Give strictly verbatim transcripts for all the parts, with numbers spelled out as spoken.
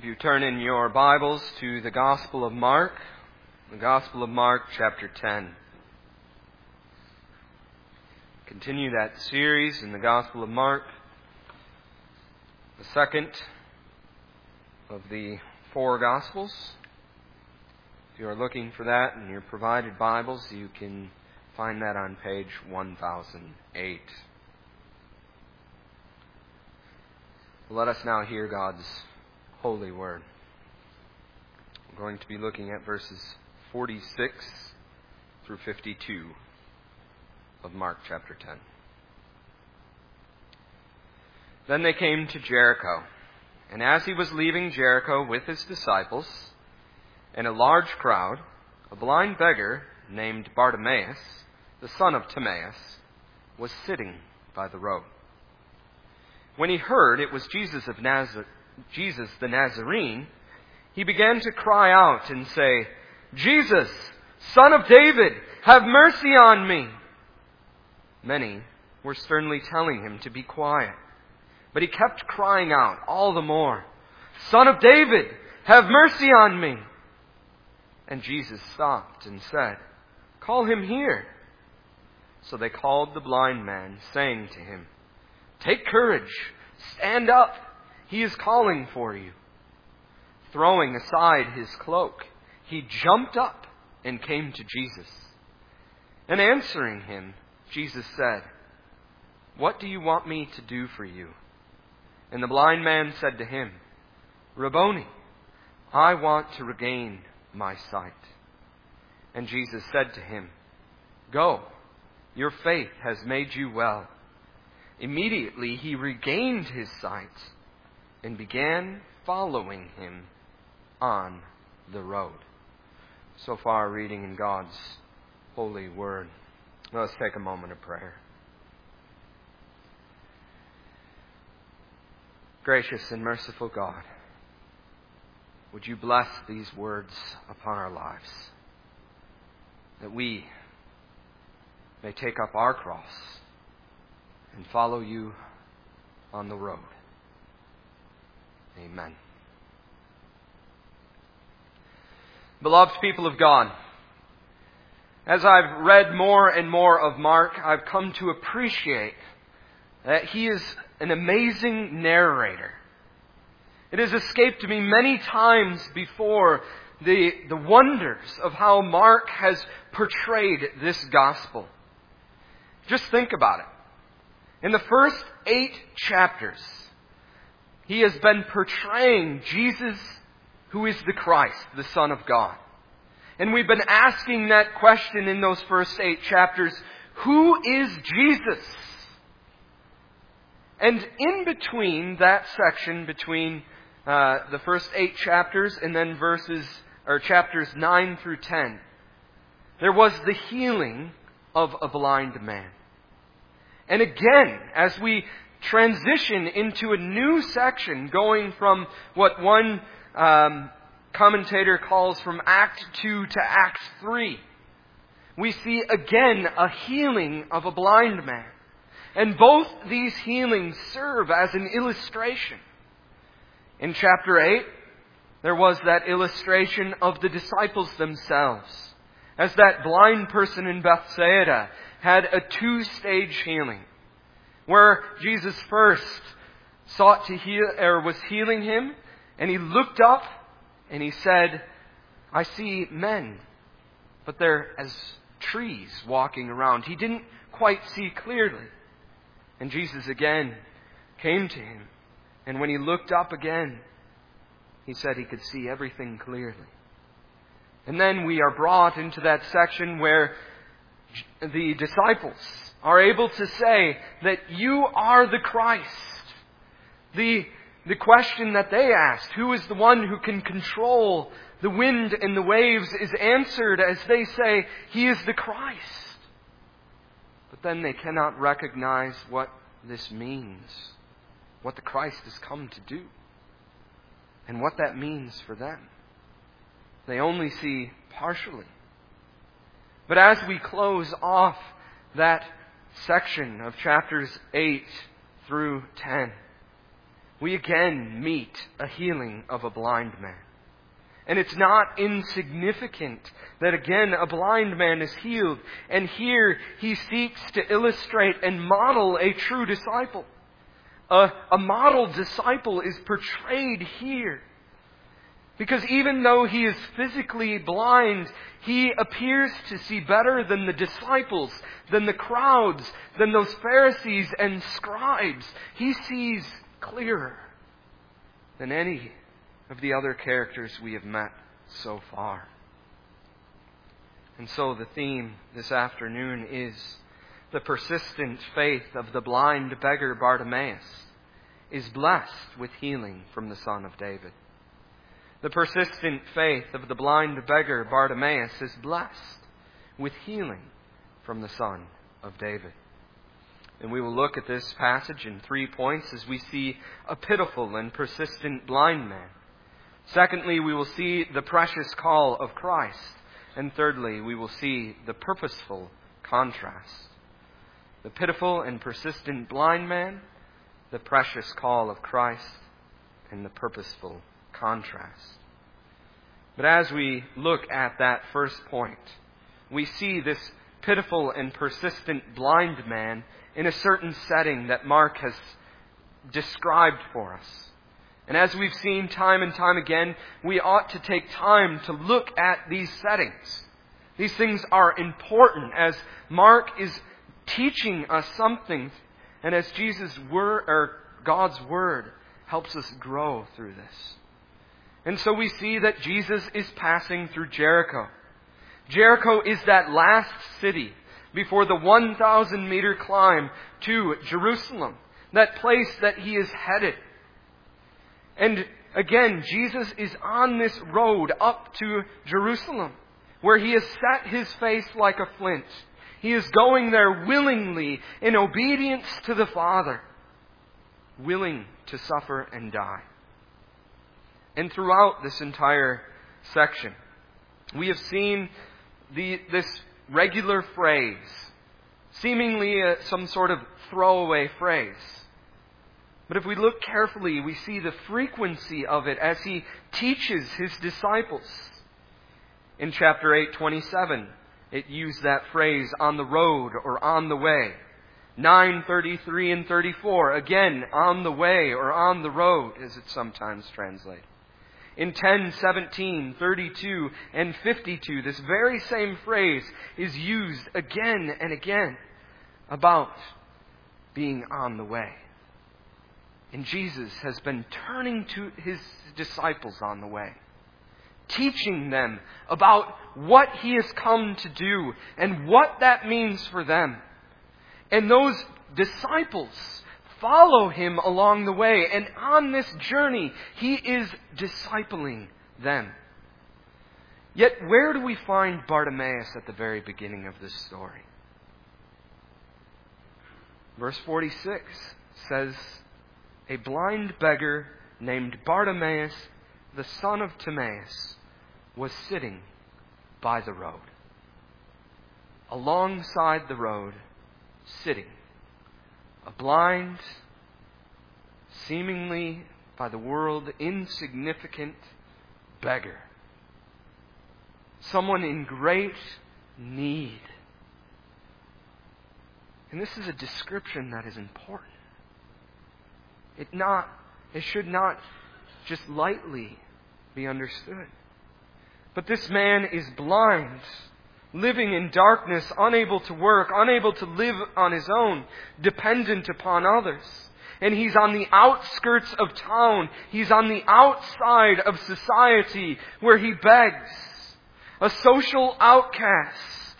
If you turn in your Bibles to the Gospel of Mark, the Gospel of Mark, chapter ten. Continue that series in the Gospel of Mark, the second of the four Gospels. If you are looking for that in your provided Bibles, you can find that on page one thousand eight. Let us now hear God's holy word. We're going to be looking at verses forty-six through fifty-two of Mark chapter ten. Then they came to Jericho, and as he was leaving Jericho with his disciples and a large crowd, a blind beggar named Bartimaeus, the son of Timaeus, was sitting by the road. When he heard it was Jesus of Nazareth, Jesus the Nazarene, he began to cry out and say, "Jesus, Son of David, have mercy on me." Many were sternly telling him to be quiet, but he kept crying out all the more, "Son of David, have mercy on me." And Jesus stopped and said, "Call him here." So they called the blind man, saying to him, "Take courage, stand up. He is calling for you." Throwing aside his cloak, he jumped up and came to Jesus. And answering him, Jesus said, "What do you want me to do for you?" And the blind man said to him, "Rabboni, I want to regain my sight." And Jesus said to him, "Go, your faith has made you well." Immediately he regained his sight and began following him on the road. So far, reading in God's holy word. Let us take a moment of prayer. Gracious and merciful God, would you bless these words upon our lives, that we may take up our cross and follow you on the road. Amen. Beloved people of God, as I've read more and more of Mark, I've come to appreciate that he is an amazing narrator. It has escaped me many times before the, the wonders of how Mark has portrayed this gospel. Just think about it. In the first eight chapters, he has been portraying Jesus, who is the Christ, the Son of God. And we've been asking that question in those first eight chapters, who is Jesus? And in between that section, between uh, the first eight chapters and then verses or chapters nine through ten, there was the healing of a blind man. And again, as we transition into a new section, going from what one um, commentator calls from Act two to Act three, we see again a healing of a blind man. And both these healings serve as an illustration. In chapter eight, there was that illustration of the disciples themselves, as that blind person in Bethsaida had a two-stage healing, where Jesus first sought to heal, or was healing him, and he looked up and he said, "I see men, but they're as trees walking around." He didn't quite see clearly. And Jesus again came to him, and when he looked up again, he said he could see everything clearly. And then we are brought into that section where the disciples are able to say that you are the Christ. The, the question that they asked, who is the one who can control the wind and the waves, is answered as they say, he is the Christ. But then they cannot recognize what this means, what the Christ has come to do, and what that means for them. They only see partially. But as we close off that section of chapters eight through ten, we again meet a healing of a blind man. And it's not insignificant that again a blind man is healed. And here he seeks to illustrate and model a true disciple. A, a model disciple is portrayed here. Because even though he is physically blind, he appears to see better than the disciples, than the crowds, than those Pharisees and scribes. He sees clearer than any of the other characters we have met so far. And so the theme this afternoon is the persistent faith of the blind beggar Bartimaeus is blessed with healing from the Son of David. The persistent faith of the blind beggar Bartimaeus is blessed with healing from the Son of David. And we will look at this passage in three points as we see a pitiful and persistent blind man. Secondly, we will see the precious call of Christ. And thirdly, we will see the purposeful contrast. The pitiful and persistent blind man, the precious call of Christ, and the purposeful contrast. But as we look at that first point, we see this pitiful and persistent blind man in a certain setting that Mark has described for us. And as we've seen time and time again, we ought to take time to look at these settings. These things are important as Mark is teaching us something, and as Jesus' word or God's word helps us grow through this. And so we see that Jesus is passing through Jericho. Jericho is that last city before the one thousand meter climb to Jerusalem, that place that he is headed. And again, Jesus is on this road up to Jerusalem, where he has set his face like a flint. He is going there willingly in obedience to the Father, willing to suffer and die. And throughout this entire section, we have seen the, this regular phrase, seemingly a, some sort of throwaway phrase. But if we look carefully, we see the frequency of it as he teaches his disciples. In chapter eight twenty-seven, it used that phrase, on the road or on the way. nine thirty-three and thirty-four, again, on the way or on the road, as it's sometimes translated. In ten seventeen, thirty-two, and fifty-two, this very same phrase is used again and again about being on the way. And Jesus has been turning to his disciples on the way, teaching them about what he has come to do and what that means for them. And those disciples follow him along the way. And on this journey, he is discipling them. Yet where do we find Bartimaeus at the very beginning of this story? Verse forty-six says, a blind beggar named Bartimaeus, the son of Timaeus, was sitting by the road. Alongside the road, sitting. A blind, seemingly by the world insignificant beggar. Someone in great need. And this is a description that is important. It not, it should not just lightly be understood. But this man is blind, living in darkness, unable to work, unable to live on his own, dependent upon others. And he's on the outskirts of town. He's on the outside of society where he begs. A social outcast,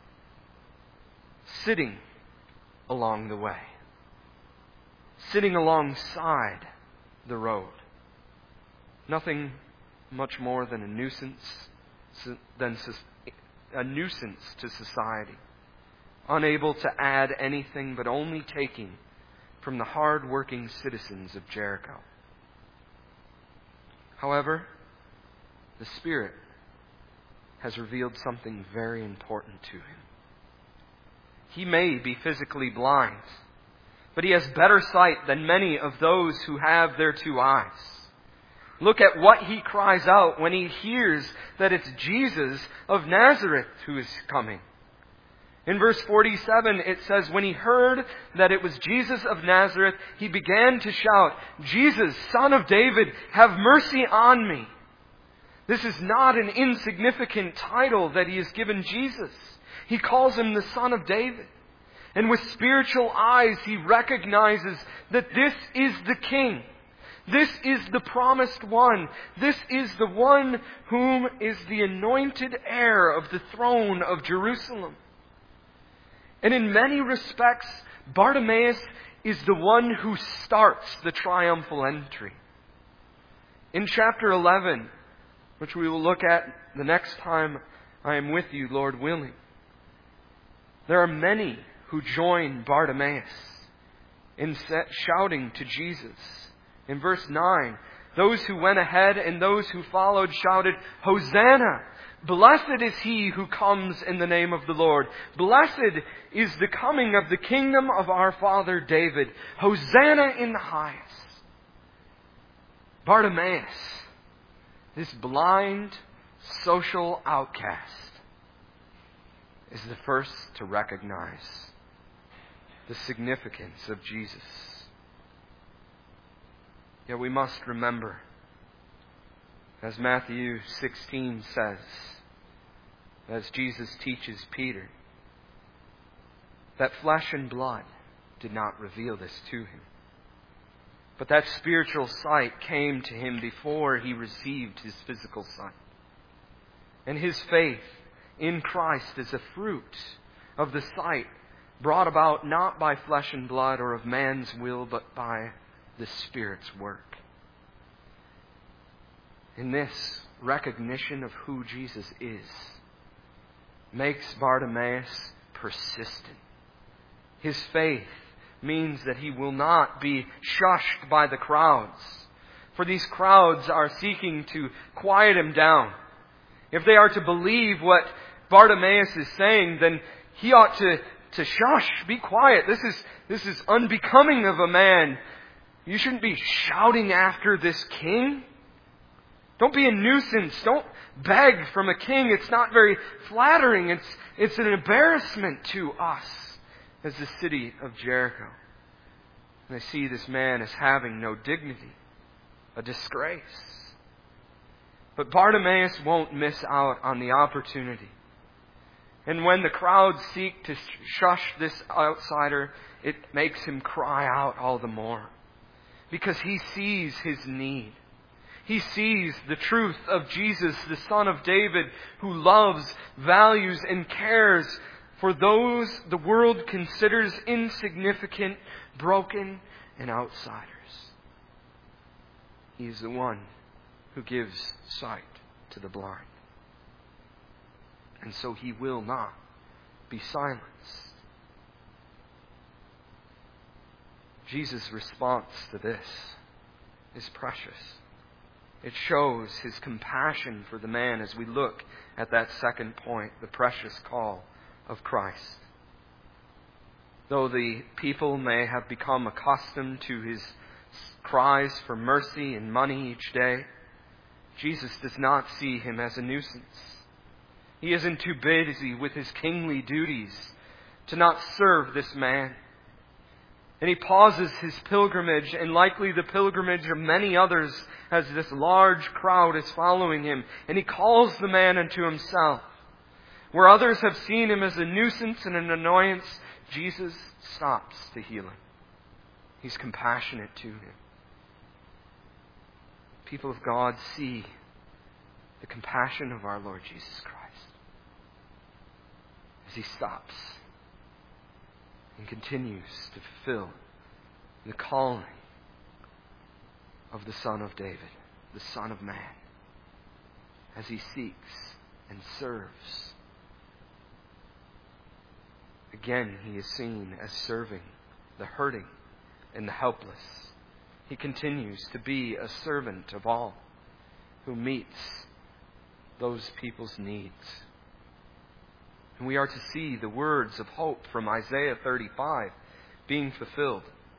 sitting along the way. Sitting alongside the road. Nothing much more than a nuisance, than a nuisance to society. Unable to add anything but only taking from the hard-working citizens of Jericho. However, the Spirit has revealed something very important to him. He may be physically blind, but he has better sight than many of those who have their two eyes. Look at what he cries out when he hears that it's Jesus of Nazareth who is coming. In verse forty-seven, it says, when he heard that it was Jesus of Nazareth, he began to shout, Jesus, Son of David, have mercy on me. This is not an insignificant title that he has given Jesus. He calls him the Son of David. And with spiritual eyes, he recognizes that this is the King. This is the promised one. This is the one whom is the anointed heir of the throne of Jerusalem. And in many respects, Bartimaeus is the one who starts the triumphal entry. In chapter eleven, which we will look at the next time I am with you, Lord willing, there are many who join Bartimaeus in shouting to Jesus. In verse nine, those who went ahead and those who followed shouted, Hosanna! Blessed is he who comes in the name of the Lord. Blessed is the coming of the kingdom of our father David. Hosanna in the highest. Bartimaeus, this blind social outcast, is the first to recognize the significance of Jesus. Yet we must remember, as Matthew sixteen says, as Jesus teaches Peter, that flesh and blood did not reveal this to him. But that spiritual sight came to him before he received his physical sight. And his faith in Christ is a fruit of the sight brought about not by flesh and blood or of man's will, but by the Spirit's work. In this, recognition of who Jesus is makes Bartimaeus persistent. His faith means that he will not be shushed by the crowds, for these crowds are seeking to quiet him down. If they are to believe what Bartimaeus is saying, then he ought to, to shush, be quiet. This is, this is unbecoming of a man. You shouldn't be shouting after this king. Don't be a nuisance. Don't beg from a king. It's not very flattering. It's, it's an embarrassment to us as the city of Jericho. And they see this man as having no dignity, a disgrace. But Bartimaeus won't miss out on the opportunity. And when the crowds seek to shush this outsider, it makes him cry out all the more. Because he sees his need. He sees the truth of Jesus, the Son of David, who loves, values, and cares for those the world considers insignificant, broken, and outsiders. He is the one who gives sight to the blind. And so he will not be silenced. Jesus' response to this is precious. It shows his compassion for the man as we look at that second point, the precious call of Christ. Though the people may have become accustomed to his cries for mercy and money each day, Jesus does not see him as a nuisance. He isn't too busy with his kingly duties to not serve this man. And he pauses his pilgrimage, and likely the pilgrimage of many others, as this large crowd is following him. And he calls the man unto himself. Where others have seen him as a nuisance and an annoyance, Jesus stops to heal him. He's compassionate to him. People of God, see the compassion of our Lord Jesus Christ as he stops and continues to fulfill the calling of the Son of David, the Son of Man, as he seeks and serves. Again, he is seen as serving the hurting and the helpless. He continues to be a servant of all who meets those people's needs. And we are to see the words of hope from Isaiah thirty-five being fulfilled.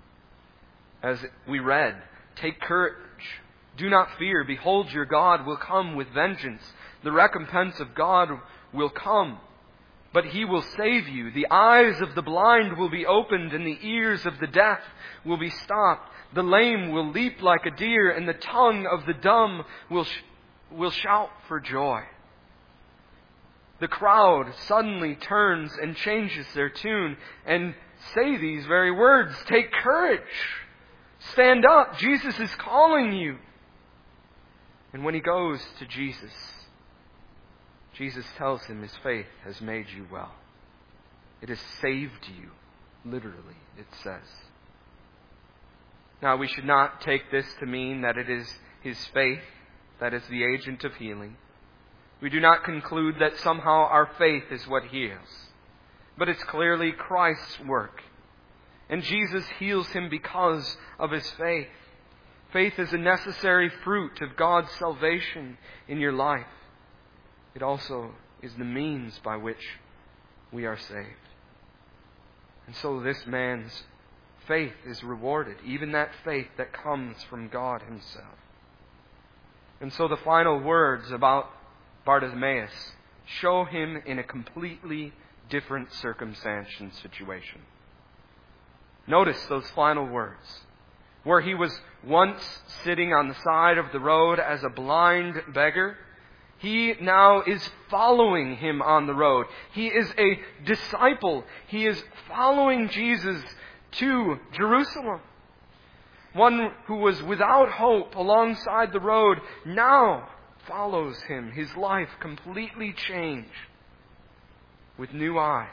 As we read, take courage. Do not fear. Behold, your God will come with vengeance. The recompense of God will come. But He will save you. The eyes of the blind will be opened, and the ears of the deaf will be stopped. The lame will leap like a deer, and the tongue of the dumb will, sh- will shout for joy. The crowd suddenly turns and changes their tune and say these very words. Take courage. Stand up. Jesus is calling you. And when he goes to Jesus, Jesus tells him his faith has made you well. It has saved you. Literally, it says. Now, we should not take this to mean that it is his faith that is the agent of healing. We do not conclude that somehow our faith is what heals. But it's clearly Christ's work. And Jesus heals him because of his faith. Faith is a necessary fruit of God's salvation in your life. It also is the means by which we are saved. And so this man's faith is rewarded, even that faith that comes from God Himself. And so the final words about Bartimaeus show him in a completely different circumstance and situation. Notice those final words. Where he was once sitting on the side of the road as a blind beggar, he now is following him on the road. He is a disciple. He is following Jesus to Jerusalem. One who was without hope alongside the road now follows him. His life completely changed with new eyes.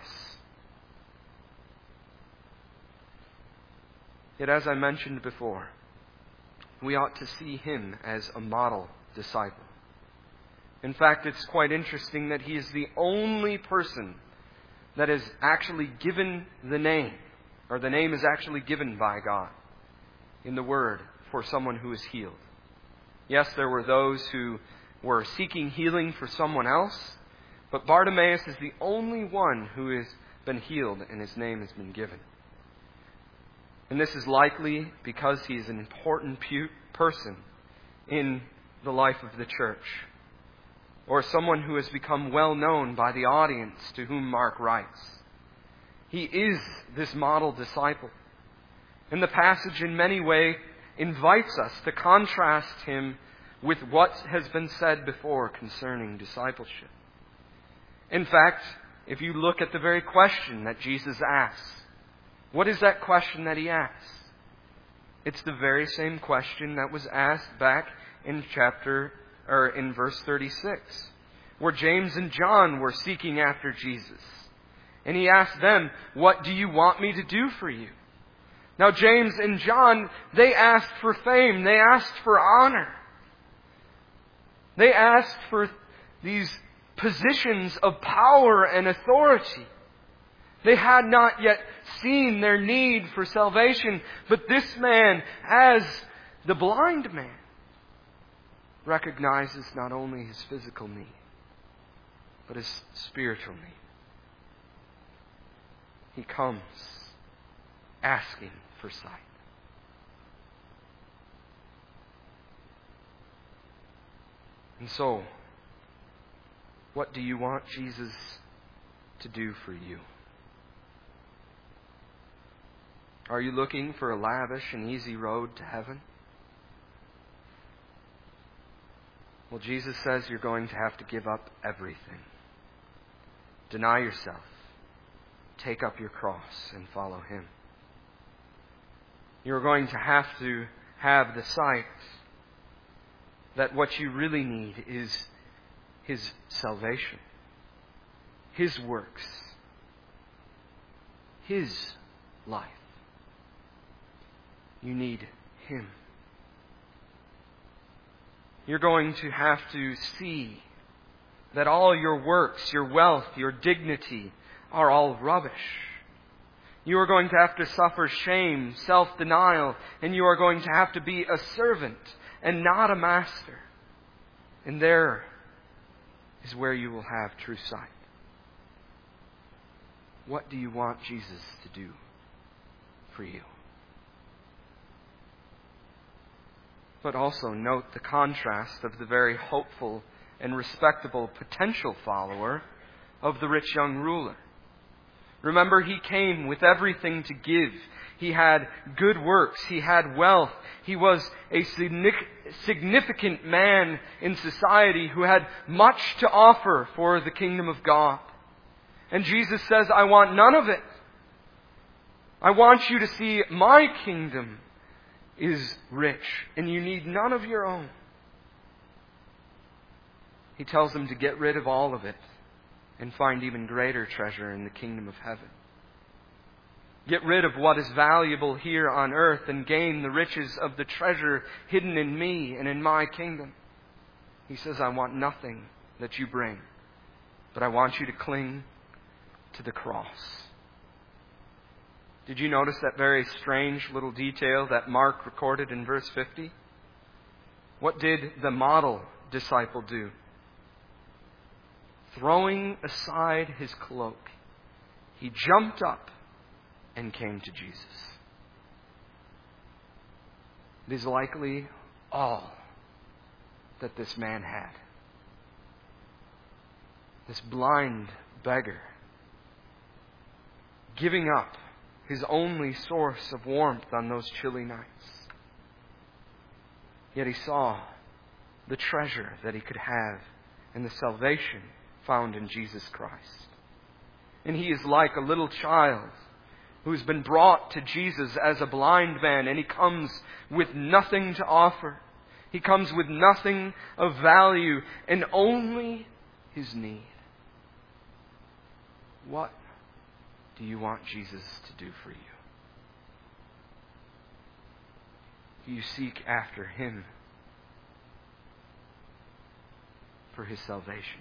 Yet, as I mentioned before, we ought to see him as a model disciple. In fact, it's quite interesting that he is the only person that is actually given the name, or the name is actually given by God in the Word for someone who is healed. Yes, there were those who were seeking healing for someone else, but Bartimaeus is the only one who has been healed and his name has been given. And this is likely because he is an important pu- person in the life of the church, or someone who has become well known by the audience to whom Mark writes. He is this model disciple. And the passage in many ways invites us to contrast him with what has been said before concerning discipleship. In fact, if you look at the very question that Jesus asks, what is that question that he asks? It's the very same question that was asked back in chapter or in verse thirty-six, where James and John were seeking after Jesus. And he asked them, "What do you want me to do for you?" Now James and John, they asked for fame, they asked for honor. They asked for these positions of power and authority. They had not yet seen their need for salvation, but this man, as the blind man, recognizes not only his physical need, but his spiritual need. He comes asking for sight. And so, what do you want Jesus to do for you? Are you looking for a lavish and easy road to heaven? Well, Jesus says you're going to have to give up everything. Deny yourself. Take up your cross and follow Him. You're going to have to have the sight that what you really need is His salvation, His works, His life. You need Him. You're going to have to see that all your works, your wealth, your dignity are all rubbish. You are going to have to suffer shame, self-denial, and you are going to have to be a servant and not a master. And there is where you will have true sight. What do you want Jesus to do for you? But also note the contrast of the very hopeful and respectable potential follower of the rich young ruler. Remember, he came with everything to give. He had good works. He had wealth. He was a significant man in society who had much to offer for the kingdom of God. And Jesus says, I want none of it. I want you to see my kingdom is rich, and you need none of your own. He tells them to get rid of all of it and find even greater treasure in the kingdom of heaven. Get rid of what is valuable here on earth and gain the riches of the treasure hidden in me and in my kingdom. He says, I want nothing that you bring, but I want you to cling to the cross. Did you notice that very strange little detail that Mark recorded in verse fifty? What did the model disciple do? Throwing aside his cloak, he jumped up and came to Jesus. It is likely all that this man had. This blind beggar giving up his only source of warmth on those chilly nights. Yet he saw the treasure that he could have and the salvation found in Jesus Christ. And he is like a little child who's been brought to Jesus as a blind man, and he comes with nothing to offer. He comes with nothing of value and only his need. What do you want Jesus to do for you? Do you seek after Him for His salvation?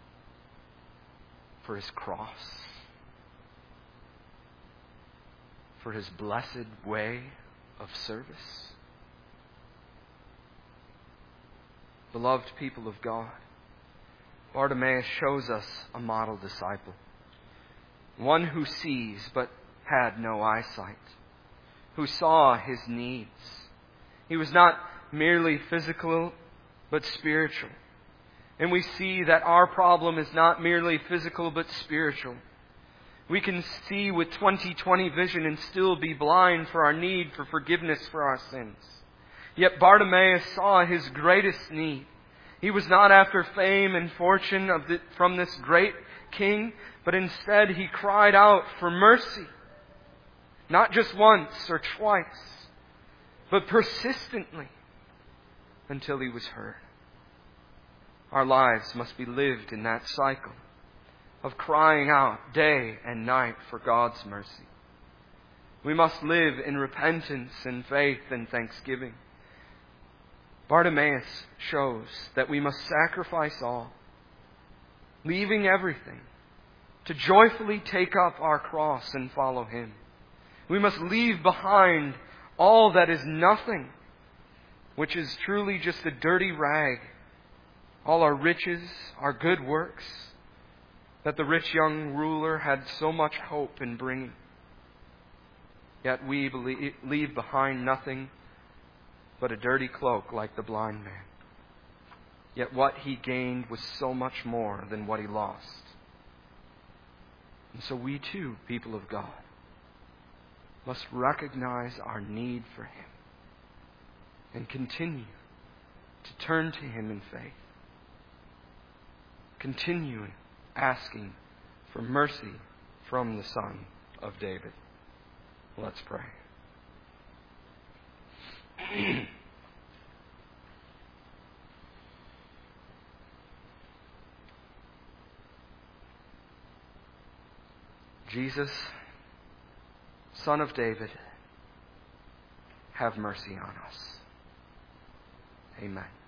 For His cross? For His blessed way of service? Beloved people of God, Bartimaeus shows us a model disciple. One who sees but had no eyesight. Who saw his needs. He was not merely physical but spiritual. And we see that our problem is not merely physical but spiritual. We can see with twenty twenty vision and still be blind for our need for forgiveness for our sins. Yet Bartimaeus saw his greatest need. He was not after fame and fortune of the, from this great king, but instead he cried out for mercy. Not just once or twice, but persistently until he was heard. Our lives must be lived in that cycle of crying out day and night for God's mercy. We must live in repentance and faith and thanksgiving. Bartimaeus shows that we must sacrifice all, leaving everything, to joyfully take up our cross and follow Him. We must leave behind all that is nothing, which is truly just a dirty rag, all our riches, our good works, that the rich young ruler had so much hope in bringing. Yet we leave behind nothing but a dirty cloak like the blind man. Yet what he gained was so much more than what he lost. And so we too, people of God, must recognize our need for Him and continue to turn to Him in faith. Continue asking for mercy from the Son of David. Let's pray. Jesus, Son of David, have mercy on us. Amen.